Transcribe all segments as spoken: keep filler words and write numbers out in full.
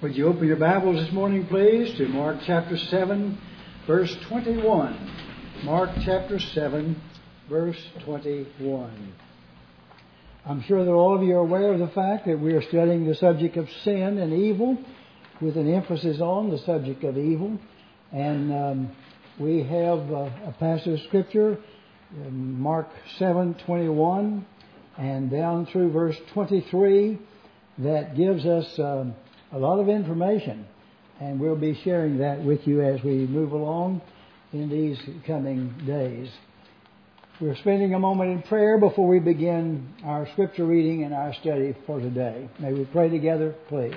Would you open your Bibles this morning, please, to Mark chapter seven, verse twenty-one. Mark chapter seven, verse twenty-one. I'm sure that all of you are aware of the fact that we are studying the subject of sin and evil, with an emphasis on the subject of evil. And um, we have uh, a passage of Scripture, in Mark seven twenty-one, and down through verse twenty-three, that gives us um, a lot of information. And we'll be sharing that with you as we move along in these coming days. We're spending a moment in prayer before we begin our Scripture reading and our study for today. May we pray together, please.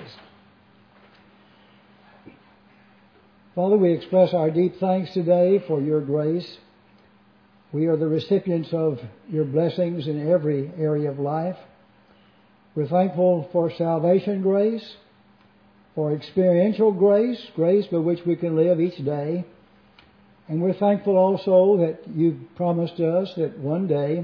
Father, we express our deep thanks today for your grace. We are the recipients of your blessings in every area of life. We're thankful for salvation grace, for experiential grace, grace by which we can live each day. And we're thankful also that you've promised us that one day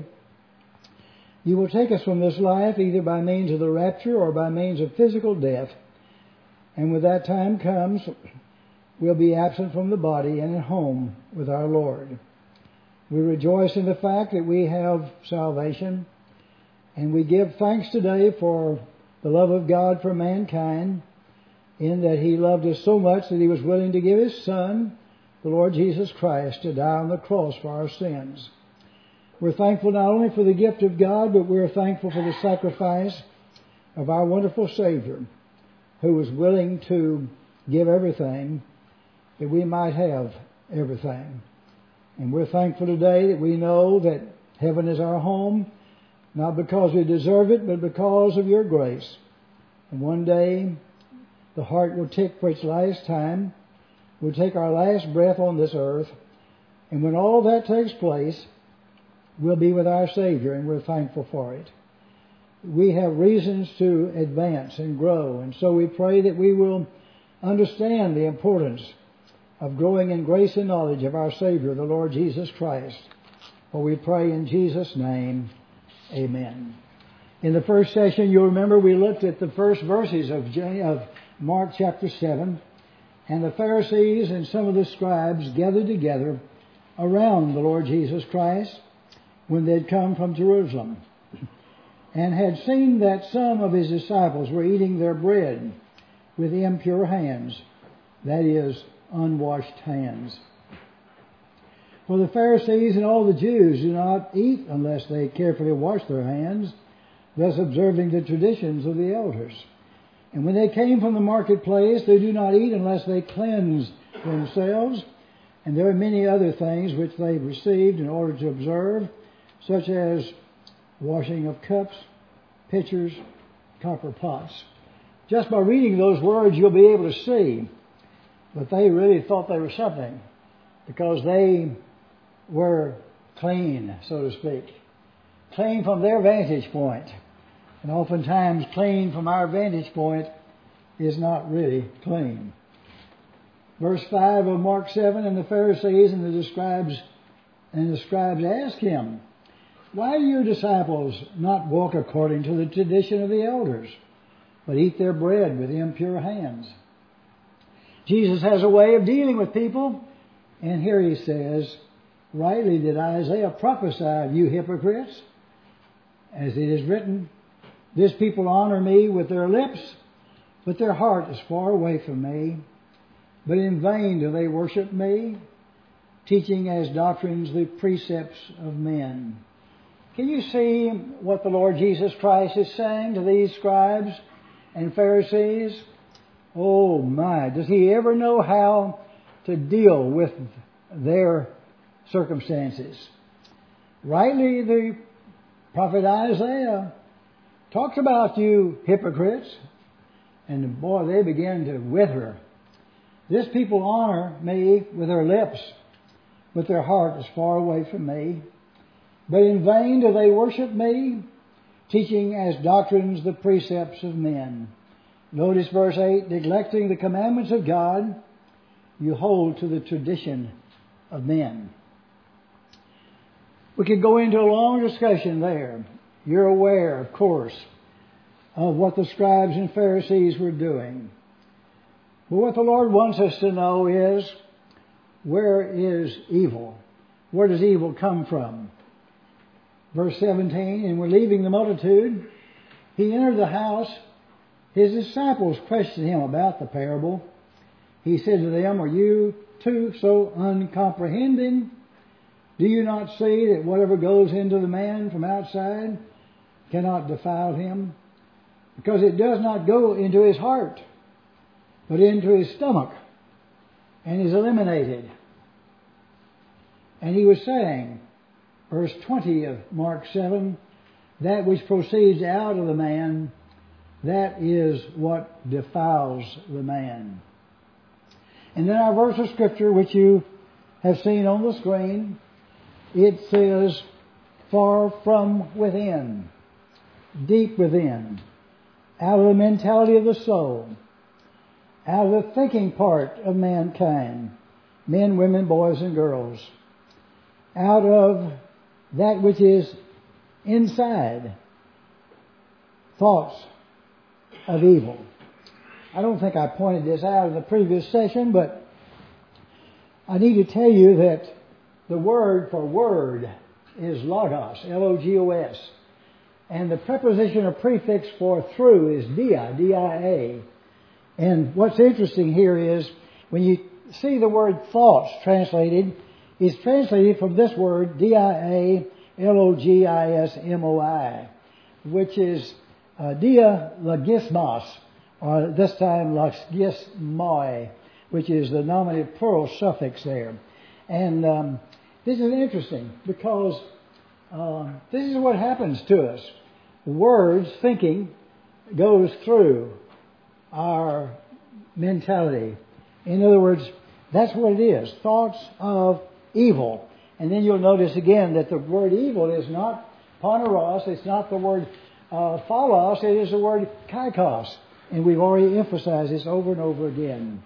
you will take us from this life either by means of the rapture or by means of physical death. And when that time comes, we'll be absent from the body and at home with our Lord. We rejoice in the fact that we have salvation, and we give thanks today for the love of God for mankind, in that He loved us so much that He was willing to give His Son, the Lord Jesus Christ, to die on the cross for our sins. We're thankful not only for the gift of God, but we're thankful for the sacrifice of our wonderful Savior, who was willing to give everything that we might have everything. And we're thankful today that we know that heaven is our home, not because we deserve it, but because of your grace. And one day, the heart will tick for its last time. We'll take our last breath on this earth. And when all that takes place, we'll be with our Savior, and we're thankful for it. We have reasons to advance and grow, and so we pray that we will understand the importance of growing in grace and knowledge of our Savior, the Lord Jesus Christ. For we pray in Jesus' name, amen. In the first session, you'll remember we looked at the first verses of of Mark chapter seven, and the Pharisees and some of the scribes gathered together around the Lord Jesus Christ when they'd come from Jerusalem, and had seen that some of His disciples were eating their bread with impure hands, that is, unwashed hands. For the Pharisees and all the Jews do not eat unless they carefully wash their hands, thus observing the traditions of the elders. And when they came from the marketplace, they do not eat unless they cleanse themselves. And there are many other things which they received in order to observe, such as washing of cups, pitchers, copper pots. Just by reading those words, you'll be able to see that they really thought they were something, because they were clean, so to speak. Clean from their vantage point. And oftentimes, clean from our vantage point is not really clean. Verse five of Mark seven, and the Pharisees and the scribes and the scribes asked Him, "Why do your disciples not walk according to the tradition of the elders, but eat their bread with impure hands?" Jesus has a way of dealing with people, and here He says, "Rightly did Isaiah prophesy of you hypocrites, as it is written, this people honor me with their lips, but their heart is far away from me. But in vain do they worship me, teaching as doctrines the precepts of men." Can you see what the Lord Jesus Christ is saying to these scribes and Pharisees? Oh my, does He ever know how to deal with their circumstances? Rightly, the prophet Isaiah talks about you hypocrites, and boy, they begin to wither. This people honor me with their lips, but their heart is far away from me. But in vain do they worship me, teaching as doctrines the precepts of men. Notice verse eight, neglecting the commandments of God, you hold to the tradition of men. We could go into a long discussion there. You're aware, of course, of what the scribes and Pharisees were doing. But what the Lord wants us to know is, where is evil? Where does evil come from? Verse seventeen, and when leaving the multitude, he entered the house. His disciples questioned him about the parable. He said to them, are you too so uncomprehending? Do you not see that whatever goes into the man from outside cannot defile him? Because it does not go into his heart, but into his stomach, and is eliminated. And he was saying, verse twenty of Mark seven, that which proceeds out of the man, that is what defiles the man. And then our verse of Scripture, which you have seen on the screen, it says, far from within, deep within, out of the mentality of the soul, out of the thinking part of mankind, men, women, boys, and girls, out of that which is inside, thoughts of evil. I don't think I pointed this out in the previous session, but I need to tell you that the word for word is logos, L O G O S. And the preposition or prefix for through is dia, D I A. And what's interesting here is, when you see the word thoughts translated, it's translated from this word, D I A L O G I S M O I, which is uh, dia logismos, or this time logismoi, which is the nominative plural suffix there. And um, this is interesting because uh, this is what happens to us. Words, thinking, goes through our mentality. In other words, that's what it is. Thoughts of evil. And then you'll notice again that the word evil is not poneros, it's not the word uh, phalos, it is the word kaikos. And we've already emphasized this over and over again.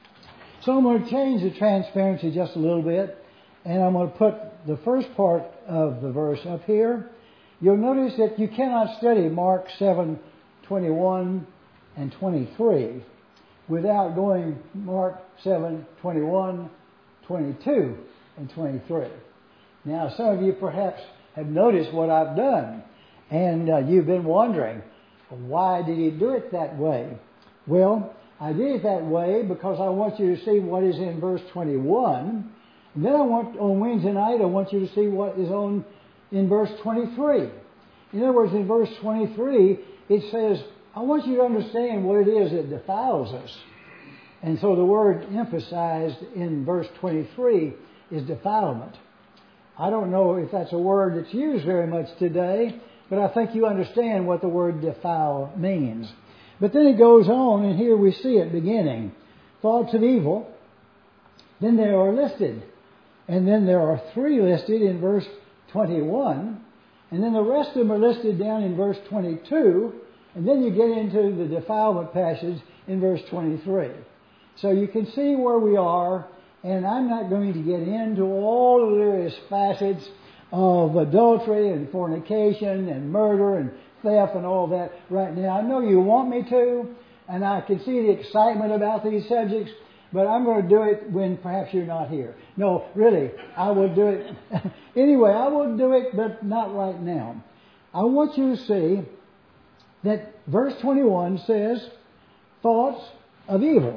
So I'm going to change the transparency just a little bit, and I'm going to put the first part of the verse up here. You'll notice that you cannot study Mark seven, twenty-one and twenty-three without going Mark seven, twenty-one, twenty-two, and twenty-three. Now, some of you perhaps have noticed what I've done, and uh, you've been wondering, why did he do it that way? Well, I did it that way because I want you to see what is in verse twenty-one. And then I want, on Wednesday night, I want you to see what is on in verse twenty-three. In other words, in verse twenty-three, it says, I want you to understand what it is that defiles us. And so the word emphasized in verse twenty-three is defilement. I don't know if that's a word that's used very much today, but I think you understand what the word defile means. But then it goes on, and here we see it beginning. Thoughts of evil. Then they are listed. And then there are three listed in verse twenty-one. And then the rest of them are listed down in verse twenty-two. And then you get into the defilement passage in verse twenty-three. So you can see where we are. And I'm not going to get into all the various facets of adultery and fornication and murder and theft and all that right now. I know you want me to, and I can see the excitement about these subjects, but I'm going to do it when perhaps you're not here. No, really, I will do it. Anyway, I will do it, but not right now. I want you to see that verse twenty-one says, thoughts of evil.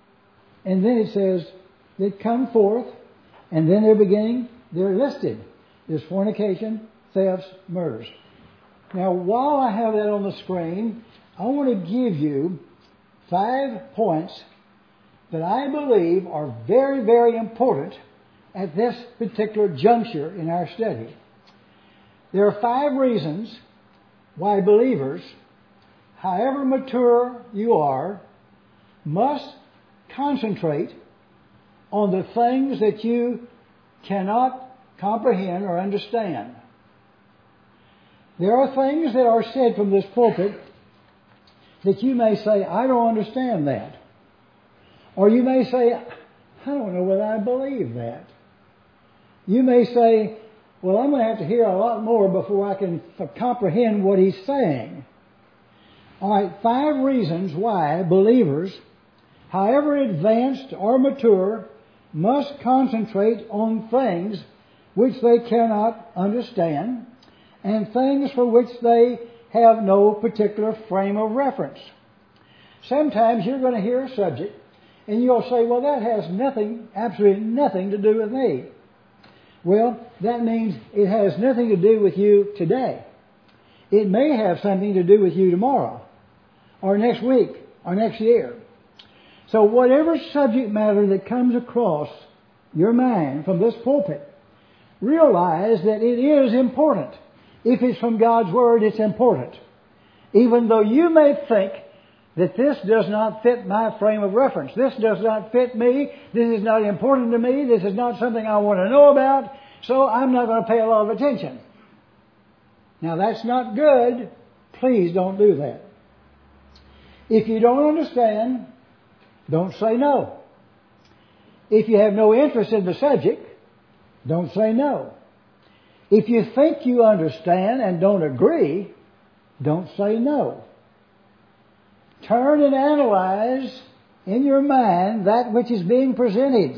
And then it says, they come forth, and then they're beginning, they're listed. There's fornication, thefts, murders. Now, while I have that on the screen, I want to give you five points that I believe are very, very important at this particular juncture in our study. There are five reasons why believers, however mature you are, must concentrate on the things that you cannot comprehend or understand. There are things that are said from this pulpit that you may say, I don't understand that. Or you may say, I don't know whether I believe that. You may say, well, I'm going to have to hear a lot more before I can f- comprehend what he's saying. All right, five reasons why believers, however advanced or mature, must concentrate on things which they cannot understand and things for which they have no particular frame of reference. Sometimes you're going to hear a subject and you'll say, well, that has nothing, absolutely nothing to do with me. Well, that means it has nothing to do with you today. It may have something to do with you tomorrow, or next week, or next year. So whatever subject matter that comes across your mind from this pulpit, realize that it is important. If it's from God's Word, it's important. Even though you may think that this does not fit my frame of reference. This does not fit me. This is not important to me. This is not something I want to know about. So I'm not going to pay a lot of attention. Now that's not good. Please don't do that. If you don't understand, don't say no. If you have no interest in the subject, don't say no. If you think you understand and don't agree, don't say no. Turn and analyze in your mind that which is being presented.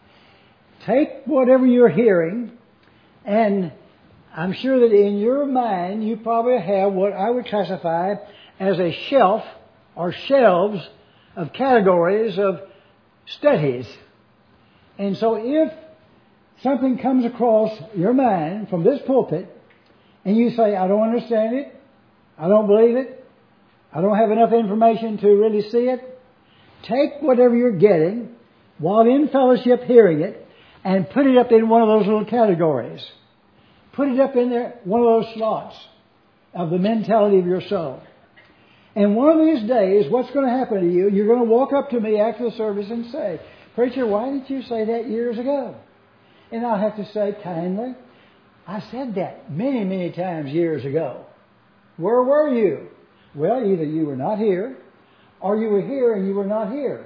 Take whatever you're hearing, and I'm sure that in your mind you probably have what I would classify as a shelf or shelves of categories of studies. And so if something comes across your mind from this pulpit and you say, I don't understand it, I don't believe it, I don't have enough information to really see it, take whatever you're getting while in fellowship hearing it and put it up in one of those little categories. Put it up in there, one of those slots of the mentality of your soul. And one of these days, what's going to happen to you, you're going to walk up to me after the service and say, Preacher, why didn't you say that years ago? And I'll have to say kindly, I said that many, many times years ago. Where were you? Well, either you were not here, or you were here and you were not here.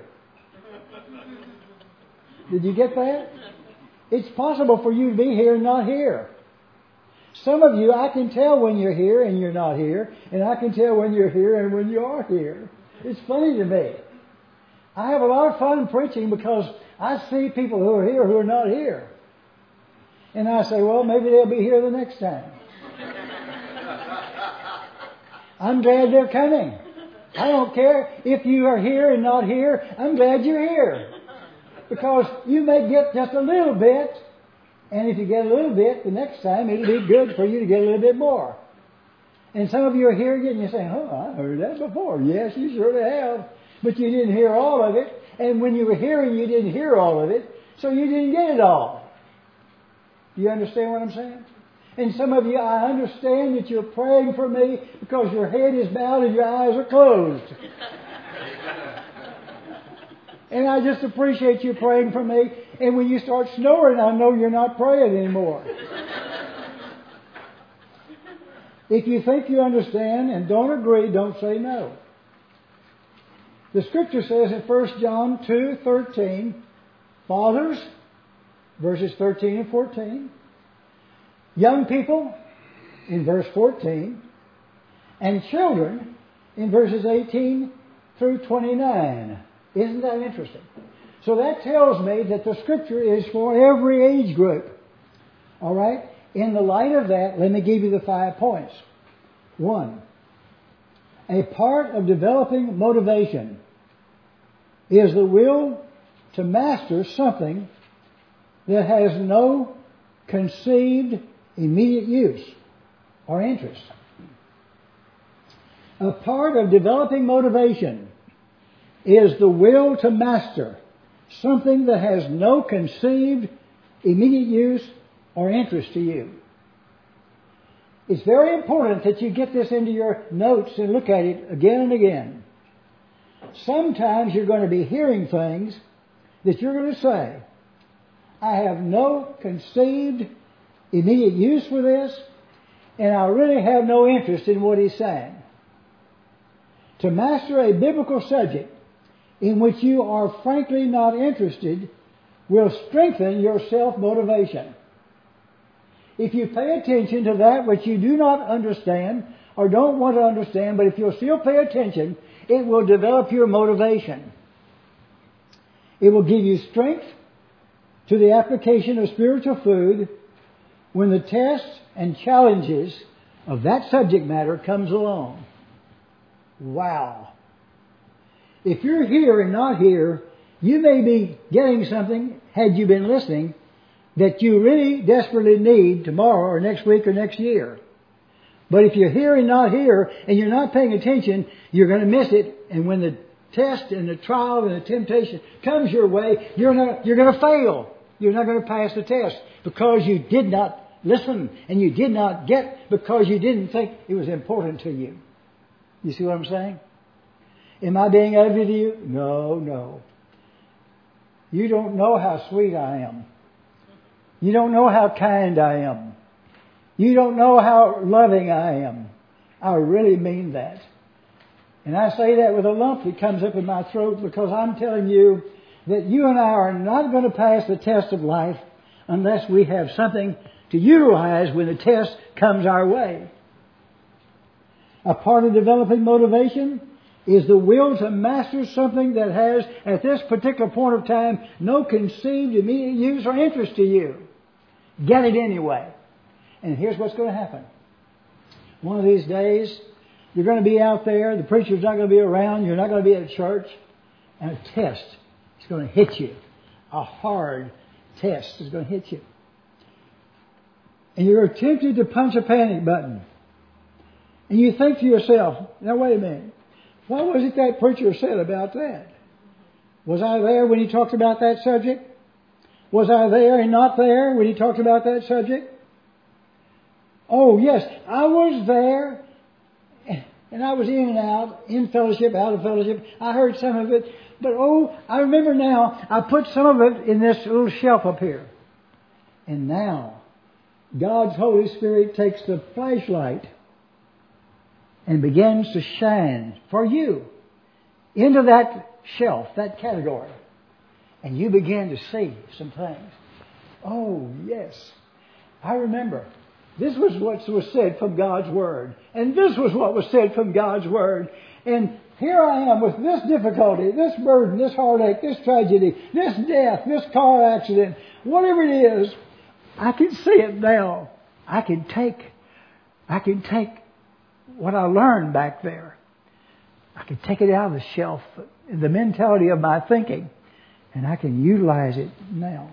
Did you get that? It's possible for you to be here and not here. Some of you, I can tell when you're here and you're not here, and I can tell when you're here and when you are here. It's funny to me. I have a lot of fun preaching because I see people who are here who are not here. And I say, well, maybe they'll be here the next time. I'm glad they're coming. I don't care if you are here and not here. I'm glad you're here. Because you may get just a little bit. And if you get a little bit, the next time it'll be good for you to get a little bit more. And some of you are here and you're saying, oh, I heard that before. Yes, you surely have. But you didn't hear all of it. And when you were hearing, you didn't hear all of it. So you didn't get it all. Do you understand what I'm saying? And some of you, I understand that you're praying for me because your head is bowed and your eyes are closed. And I just appreciate you praying for me. And when you start snoring, I know you're not praying anymore. If you think you understand and don't agree, don't say no. The Scripture says in First John two thirteen, fathers, verses thirteen and fourteen, young people, in verse fourteen, and children, in verses eighteen through twenty-nine. Isn't that interesting? So that tells me that the Scripture is for every age group. All right? In the light of that, let me give you the five points. One, a part of developing motivation is the will to master something that has no conceived immediate use or interest. A part of developing motivation is the will to master something that has no conceived immediate use or interest to you. It's very important that you get this into your notes and look at it again and again. Sometimes you're going to be hearing things that you're going to say, I have no conceived immediate use for this, and I really have no interest in what he's saying. To master a biblical subject in which you are frankly not interested will strengthen your self-motivation. If you pay attention to that which you do not understand or don't want to understand, but if you'll still pay attention, it will develop your motivation. It will give you strength to the application of spiritual food when the tests and challenges of that subject matter comes along. Wow. If you're here and not here, you may be getting something, had you been listening, that you really desperately need tomorrow or next week or next year. But if you're here and not here, and you're not paying attention, you're going to miss it. And when the test and the trial and the temptation comes your way, you're not, you're going to fail. You're not going to pass the test because you did not listen and you did not get because you didn't think it was important to you. You see what I'm saying? Am I being ugly to you? No, no. You don't know how sweet I am. You don't know how kind I am. You don't know how loving I am. I really mean that. And I say that with a lump that comes up in my throat because I'm telling you that you and I are not going to pass the test of life unless we have something to utilize when the test comes our way. A part of developing motivation is the will to master something that has, at this particular point of time, no conceived immediate use or interest to you. Get it anyway. And here's what's going to happen. One of these days, you're going to be out there, the preacher's not going to be around, you're not going to be at church, and a test is going to hit you. A hard test is going to hit you. And you're tempted to punch a panic button. And you think to yourself, now wait a minute, what was it that preacher said about that? Was I there when he talked about that subject? Was I there and not there when he talked about that subject? Oh, yes, I was there, and I was in and out, in fellowship, out of fellowship. I heard some of it, but oh, I remember now, I put some of it in this little shelf up here. And now, God's Holy Spirit takes the flashlight and begins to shine for you into that shelf, that category. And you begin to see some things. Oh, yes. I remember. This was what was said from God's Word. And this was what was said from God's Word. And here I am with this difficulty, this burden, this heartache, this tragedy, this death, this car accident, whatever it is, I can see it now. I can take, I can take what I learned back there. I can take it out of the shelf, the mentality of my thinking, and I can utilize it now.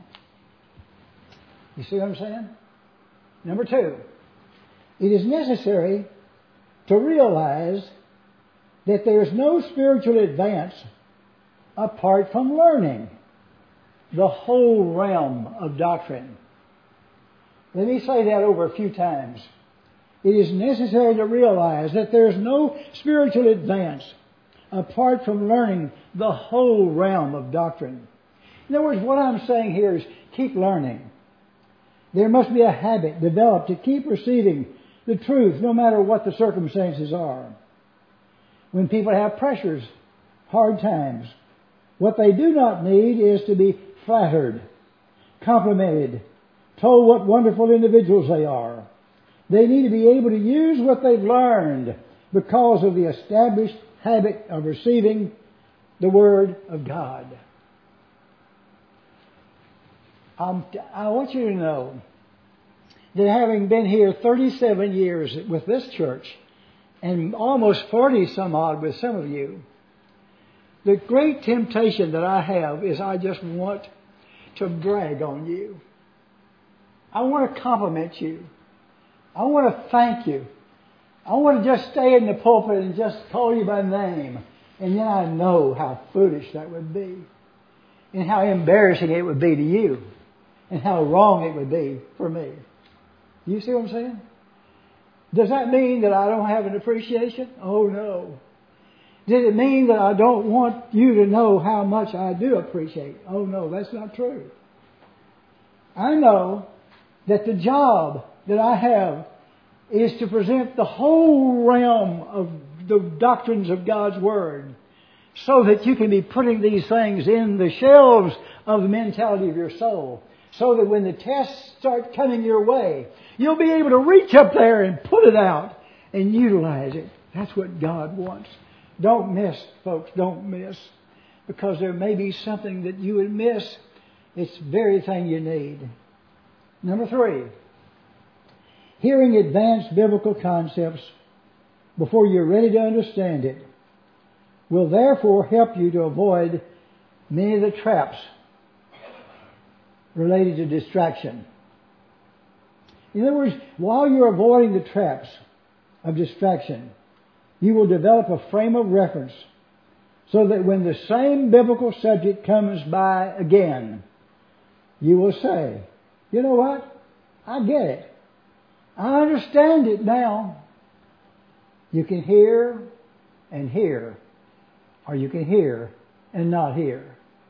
You see what I'm saying? Number two, it is necessary to realize that there is no spiritual advance apart from learning the whole realm of doctrine. Let me say that over a few times. It is necessary to realize that there is no spiritual advance apart from learning the whole realm of doctrine. In other words, what I'm saying here is keep learning. There must be a habit developed to keep receiving the truth no matter what the circumstances are. When people have pressures, hard times, what they do not need is to be flattered, complimented, told what wonderful individuals they are. They need to be able to use what they've learned because of the established habit of receiving the Word of God. Um, I want you to know that having been here thirty-seven years with this church and almost forty some odd with some of you, the great temptation that I have is I just want to brag on you. I want to compliment you. I want to thank you. I want to just stay in the pulpit and just call you by name. And then I know how foolish that would be. And how embarrassing it would be to you. And how wrong it would be for me. You see what I'm saying? Does that mean that I don't have an appreciation? Oh, no. Does it mean that I don't want you to know how much I do appreciate? Oh, no, that's not true. I know that the job that I have is to present the whole realm of the doctrines of God's Word so that you can be putting these things in the shelves of the mentality of your soul so that when the tests start coming your way, you'll be able to reach up there and pull it out and utilize it. That's what God wants. Don't miss, folks, don't miss. because there may be something that you would miss. It's the very thing you need. Number three, hearing advanced biblical concepts before you're ready to understand it will therefore help you to avoid many of the traps related to distraction. In other words, while you're avoiding the traps of distraction, you will develop a frame of reference so that when the same biblical subject comes by again, you will say, you know what? I get it. I understand it now. You can hear and hear, or you can hear and not hear.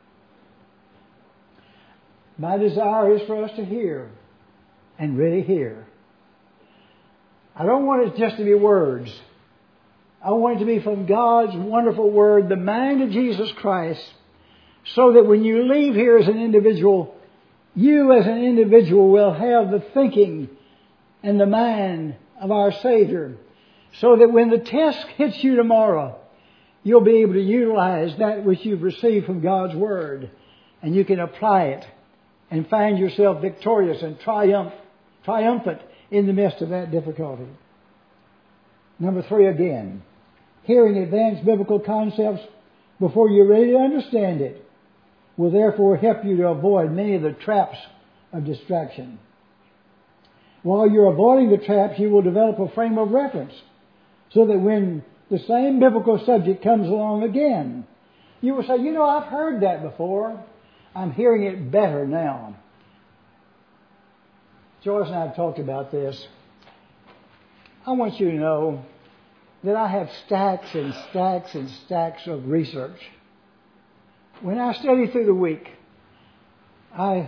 My desire is for us to hear and really hear. I don't want it just to be words. I want it to be from God's wonderful Word, the mind of Jesus Christ, so that when you leave here as an individual, you as an individual will have the thinking and the mind of our Savior, so that when the test hits you tomorrow, you'll be able to utilize that which you've received from God's Word, and you can apply it and find yourself victorious and triumph, triumphant in the midst of that difficulty. Number three again, hearing advanced biblical concepts before you're ready to understand it will therefore help you to avoid many of the traps of distraction. While you're avoiding the traps, you will develop a frame of reference so that when the same biblical subject comes along again, you will say, you know, I've heard that before. I'm hearing it better now. Joyce and I have talked about this. I want you to know that I have stacks and stacks and stacks of research. When I study through the week, I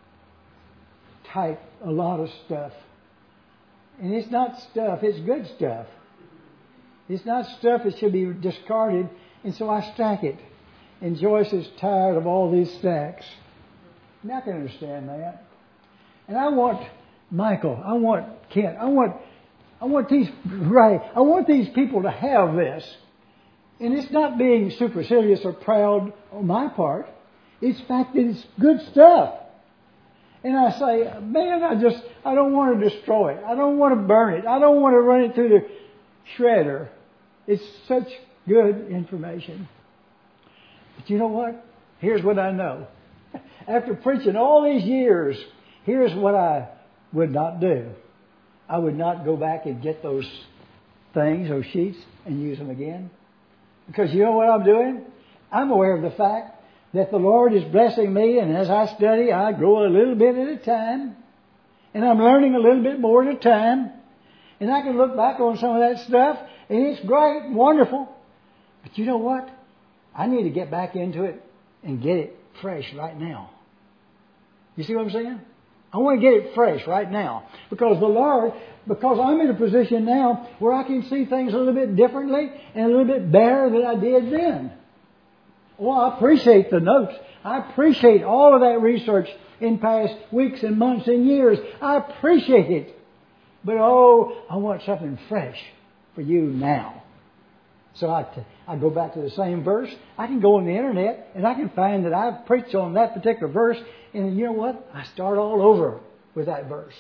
type a lot of stuff. And it's not stuff, it's good stuff. It's not stuff that should be discarded, and so I stack it. And Joyce is tired of all these stacks. And I can understand that. And I want Michael, I want Kent, I want I want these right, I want these people to have this. And it's not being supercilious or proud on my part. It's the fact that it's good stuff. And I say, man, I just, I don't want to destroy it. I don't want to burn it. I don't want to run it through the shredder. It's such good information. But you know what? Here's what I know. After preaching all these years, here's what I would not do. I would not go back and get those things, those sheets, and use them again. Because you know what I'm doing? I'm aware of the fact that the Lord is blessing me, and as I study, I grow a little bit at a time. And I'm learning a little bit more at a time. And I can look back on some of that stuff, and it's great and wonderful. But you know what? I need to get back into it and get it fresh right now. You see what I'm saying? I want to get it fresh right now. Because the Lord, because I'm in a position now where I can see things a little bit differently and a little bit better than I did then. Well, I appreciate the notes. I appreciate all of that research in past weeks and months and years. I appreciate it. But oh, I want something fresh for you now. So I, t- I go back to the same verse. I can go on the internet and I can find that I've preached on that particular verse. And you know what? I start all over with that verse.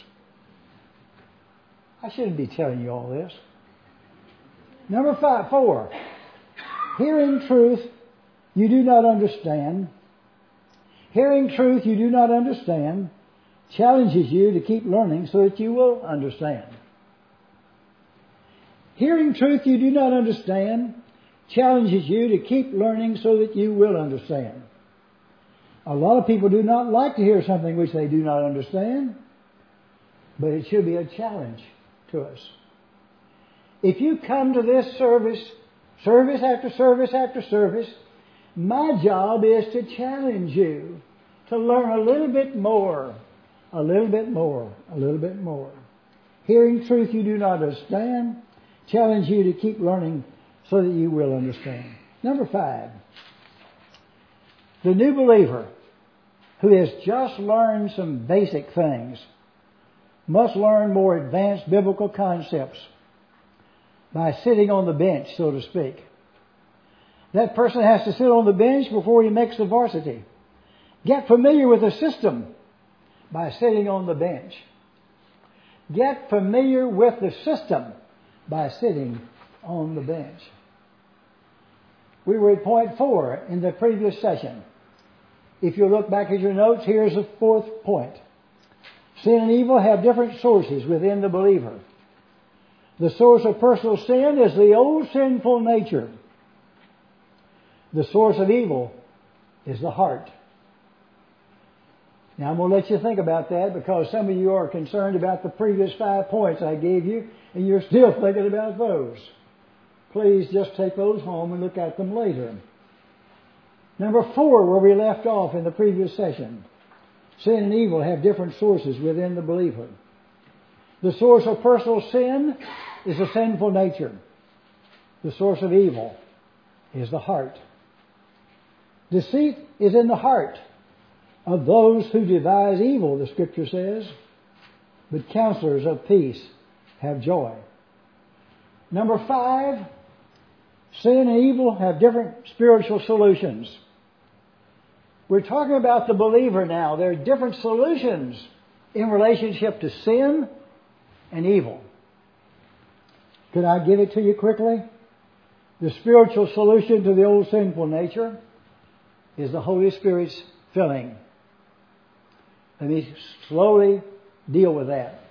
I shouldn't be telling you all this. Number five, four. Hearing truth you do not understand. Hearing truth you do not understand challenges you to keep learning so that you will understand. Hearing truth you do not understand challenges you to keep learning so that you will understand. A lot of people do not like to hear something which they do not understand, but it should be a challenge to us. If you come to this service, service after service after service, my job is to challenge you to learn a little bit more, a little bit more, a little bit more. Hearing truth you do not understand, challenge you to keep learning so that you will understand. Number five, the new believer who has just learned some basic things must learn more advanced biblical concepts by sitting on the bench, so to speak. That person has to sit on the bench before he makes the varsity. Get familiar with the system by sitting on the bench. Get familiar with the system by sitting on the bench. We were at point four in the previous session. If you look back at your notes, here's the fourth point. Sin and evil have different sources within the believer. The source of personal sin is the old sinful nature. The source of evil is the heart. Now I'm going to let you think about that because some of you are concerned about the previous five points I gave you and you're still thinking about those. Please just take those home and look at them later. Number four, where we left off in the previous session. Sin and evil have different sources within the believer. The source of personal sin is a sinful nature. The source of evil is the heart. Deceit is in the heart of those who devise evil, the Scripture says, but counselors of peace have joy. Number five, sin and evil have different spiritual solutions. We're talking about the believer now. There are different solutions in relationship to sin and evil. Could I give it to you quickly? The spiritual solution to the old sinful nature is the Holy Spirit's filling. Let me slowly deal with that.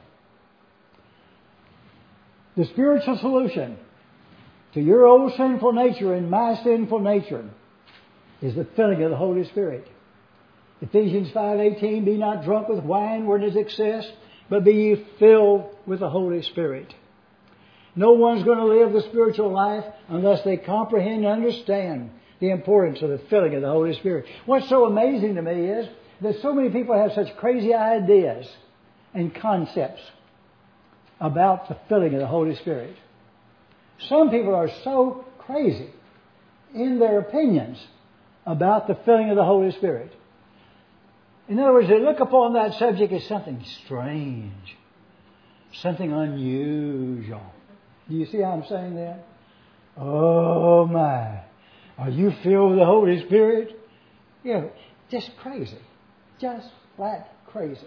The spiritual solution to your old sinful nature and my sinful nature is the filling of the Holy Spirit. Ephesians five eighteen, be not drunk with wine wherein is excess, but be ye filled with the Holy Spirit. No one's going to live the spiritual life unless they comprehend and understand the importance of the filling of the Holy Spirit. What's so amazing to me is that so many people have such crazy ideas and concepts about the filling of the Holy Spirit. Some people are so crazy in their opinions about the filling of the Holy Spirit. In other words, they look upon that subject as something strange, something unusual. Do you see how I'm saying that? Oh my, are you filled with the Holy Spirit? Yeah, just crazy. Just flat crazy.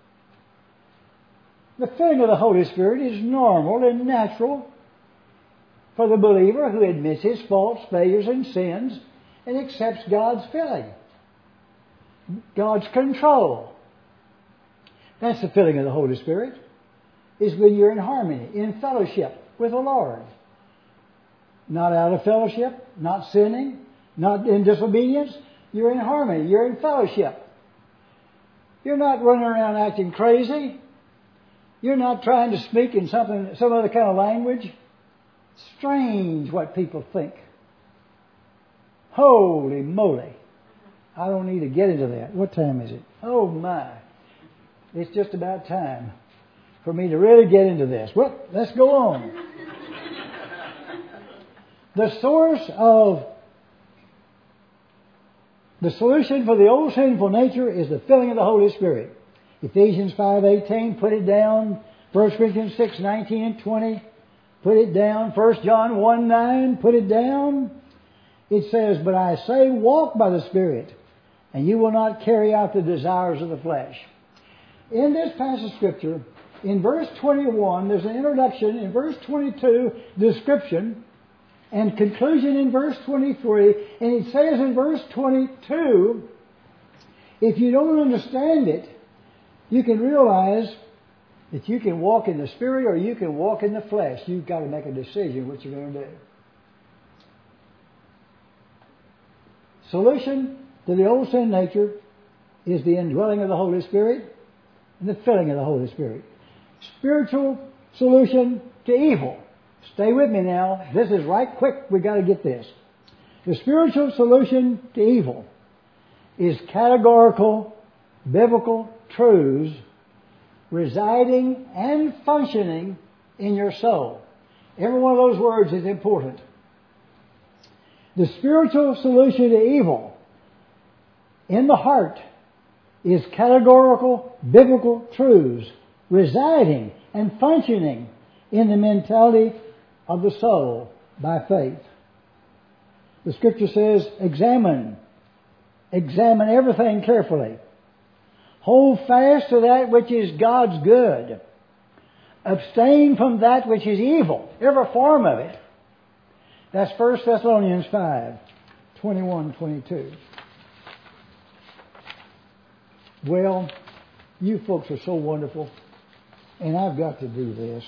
The filling of the Holy Spirit is normal and natural for the believer who admits his faults, failures, and sins and accepts God's filling. God's control. That's the filling of the Holy Spirit. Is when you're in harmony, in fellowship with the Lord. Not out of fellowship, not sinning, not in disobedience. You're in harmony. You're in fellowship. You're not running around acting crazy. You're not trying to speak in something, some other kind of language. Strange what people think. Holy moly. I don't need to get into that. What time is it? Oh my. It's just about time for me to really get into this. Well, let's go on. The source of the solution for the old sinful nature is the filling of the Holy Spirit. Ephesians five eighteen, put it down. First Corinthians six nineteen and twenty, put it down. First John one nine, put it down. It says, but I say walk by the Spirit, and you will not carry out the desires of the flesh. In this passage of Scripture, in verse twenty-one, there's an introduction. In verse twenty-two, description. And conclusion in verse twenty-three. And it says in verse twenty-two, if you don't understand it, you can realize that you can walk in the Spirit or you can walk in the flesh. You've got to make a decision what you're going to do. Solution to the old sin nature is the indwelling of the Holy Spirit and the filling of the Holy Spirit. Spiritual solution to evil. Stay with me now. This is right quick. We've got to get this. The spiritual solution to evil is categorical biblical truths residing and functioning in your soul. Every one of those words is important. The spiritual solution to evil in the heart is categorical biblical truths residing and functioning in the mentality of the soul by faith. The Scripture says, examine. Examine everything carefully. Hold fast to that which is God's good. Abstain from that which is evil, every form of it. That's First Thessalonians five, twenty-one, twenty-two. Well, you folks are so wonderful, and I've got to do this.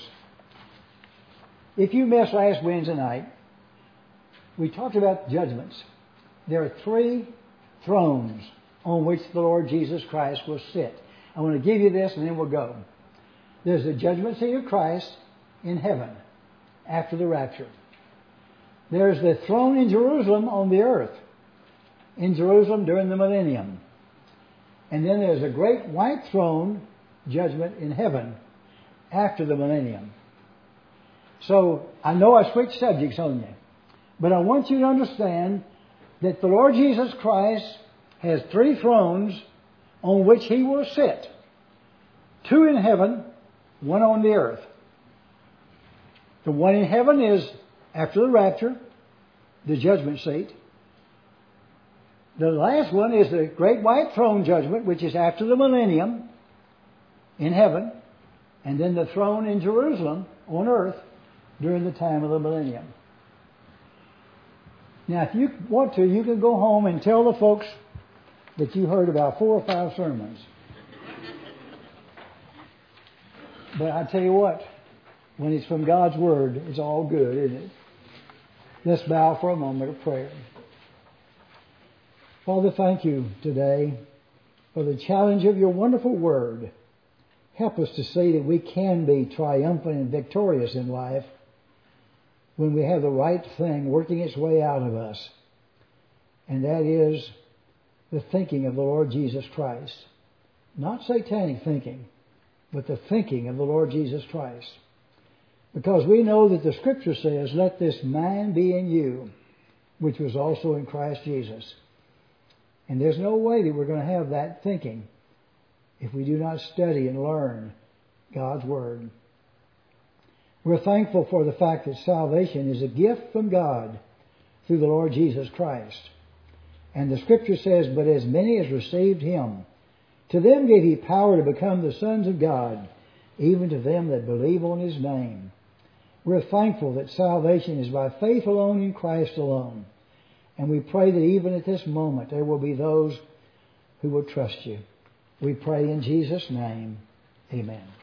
If you missed last Wednesday night, we talked about judgments. There are three thrones on which the Lord Jesus Christ will sit. I want to give you this and then we'll go. There's the judgment seat of Christ in heaven after the rapture. There's the throne in Jerusalem on the earth, in Jerusalem during the millennium. And then there's a great white throne judgment in heaven after the millennium. So I know I switched subjects on you, but I want you to understand that the Lord Jesus Christ has three thrones on which He will sit. Two in heaven, one on the earth. The one in heaven is after the rapture, the judgment seat. The last one is the great white throne judgment, which is after the millennium in heaven, and then the throne in Jerusalem on earth during the time of the millennium. Now, if you want to, you can go home and tell the folks that you heard about four or five sermons. But I tell you what, when it's from God's Word, it's all good, isn't it? Let's bow for a moment of prayer. Father, thank you today for the challenge of your wonderful Word. Help us to see that we can be triumphant and victorious in life when we have the right thing working its way out of us. And that is the thinking of the Lord Jesus Christ. Not satanic thinking, but the thinking of the Lord Jesus Christ. Because we know that the Scripture says, let this mind be in you, which was also in Christ Jesus. And there's no way that we're going to have that thinking if we do not study and learn God's Word. We're thankful for the fact that salvation is a gift from God through the Lord Jesus Christ. And the Scripture says, but as many as received Him, to them gave He power to become the sons of God, even to them that believe on His name. We're thankful that salvation is by faith alone in Christ alone. And we pray that even at this moment there will be those who will trust you. We pray in Jesus' name. Amen.